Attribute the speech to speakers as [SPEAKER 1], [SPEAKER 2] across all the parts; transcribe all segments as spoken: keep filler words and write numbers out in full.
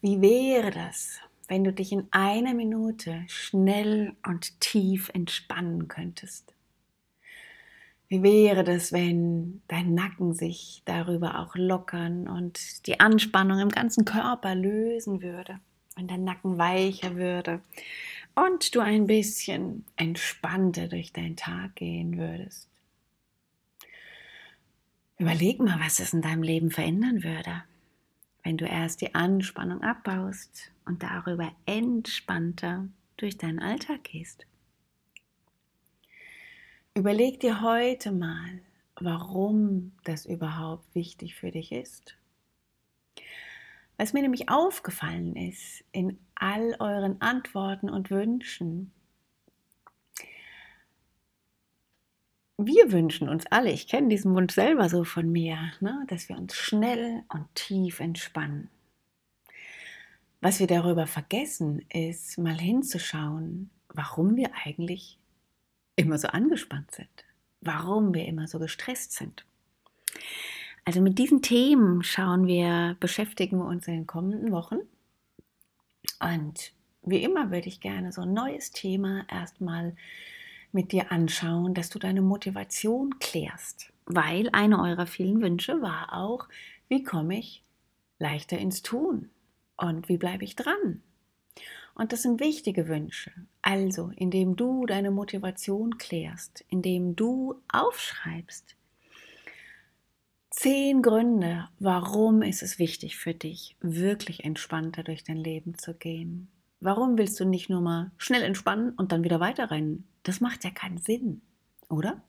[SPEAKER 1] Wie wäre das, wenn du dich in einer Minute schnell und tief entspannen könntest? Wie wäre das, wenn dein Nacken sich darüber auch lockern und die Anspannung im ganzen Körper lösen würde, wenn dein Nacken weicher würde und du ein bisschen entspannter durch deinen Tag gehen würdest? Überleg mal, was es in deinem Leben verändern würde, wenn du erst die Anspannung abbaust und darüber entspannter durch deinen Alltag gehst. Überleg dir heute mal, warum das überhaupt wichtig für dich ist. Was mir nämlich aufgefallen ist in all euren Antworten und Wünschen, wir wünschen uns alle, ich kenne diesen Wunsch selber so von mir, ne, dass wir uns schnell und tief entspannen. Was wir darüber vergessen, ist mal hinzuschauen, warum wir eigentlich immer so angespannt sind, warum wir immer so gestresst sind. Also mit diesen Themen schauen wir, beschäftigen wir uns in den kommenden Wochen. Und wie immer würde ich gerne so ein neues Thema erstmal mit dir anschauen, dass du deine Motivation klärst. Weil einer eurer vielen Wünsche war auch, wie komme ich leichter ins Tun und wie bleibe ich dran? Und das sind wichtige Wünsche. Also, indem du deine Motivation klärst, indem du aufschreibst, zehn Gründe, warum ist es wichtig für dich, wirklich entspannter durch dein Leben zu gehen. Warum willst du nicht nur mal schnell entspannen und dann wieder weiterrennen? Das macht ja keinen Sinn, oder?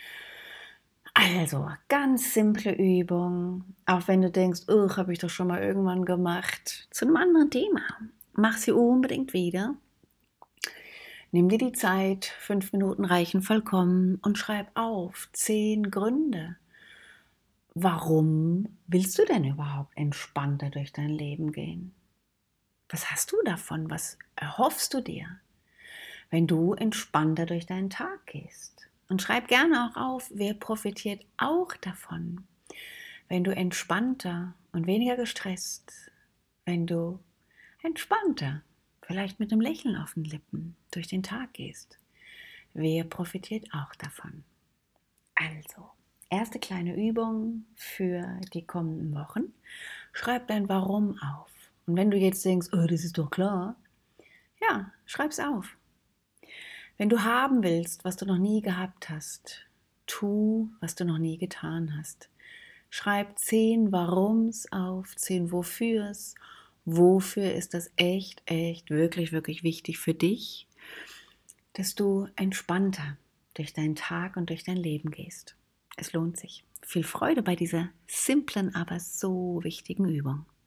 [SPEAKER 1] Also, ganz simple Übung, auch wenn du denkst, oh, habe ich doch schon mal irgendwann gemacht, zu einem anderen Thema. Mach sie unbedingt wieder. Nimm dir die Zeit, fünf Minuten reichen vollkommen und schreib auf zehn Gründe. Warum willst du denn überhaupt entspannter durch dein Leben gehen? Was hast du davon? Was erhoffst du dir, wenn du entspannter durch deinen Tag gehst? Und schreib gerne auch auf, wer profitiert auch davon, wenn du entspannter und weniger gestresst, wenn du entspannter, vielleicht mit einem Lächeln auf den Lippen durch den Tag gehst. Wer profitiert auch davon? Also, erste kleine Übung für die kommenden Wochen. Schreib dein Warum auf. Und wenn du jetzt denkst, oh, das ist doch klar, ja, schreib's auf. Wenn du haben willst, was du noch nie gehabt hast, tu, was du noch nie getan hast. Schreib zehn Warums auf, zehn Wofürs. Wofür ist das echt, echt, wirklich, wirklich wichtig für dich, dass du entspannter durch deinen Tag und durch dein Leben gehst. Es lohnt sich. Viel Freude bei dieser simplen, aber so wichtigen Übung.